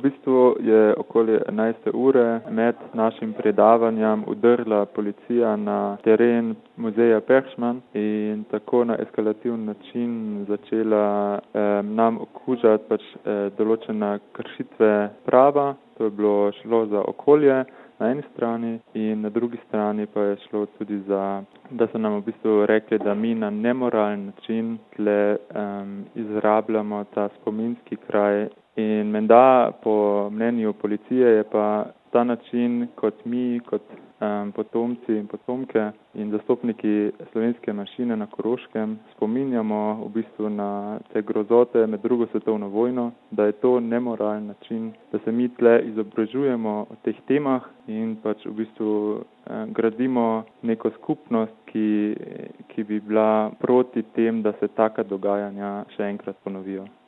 V bistvu je okoli 11. ure med našim predavanjem vdrla policija na teren muzeja Peršman in tako na eskalativen način začela nam okužati določene kršitve prava. To je šlo za okolje na eni strani in na drugi strani pa je šlo tudi za, da so nam v bistvu rekli, da mi na nemoralen način tle izrabljamo ta spominski kraj. In menda po mnenju policije je pa ta način, kot mi, kot potomci in potomke in zastopniki slovenske manjšine na Koroškem spominjamo v bistvu na te grozote med drugo svetovno vojno, da je to nemoralen način, da se mi tle izobražujemo o teh temah in v bistvu gradimo neko skupnost, ki bi bila proti tem, da se taka dogajanja še enkrat ponovijo.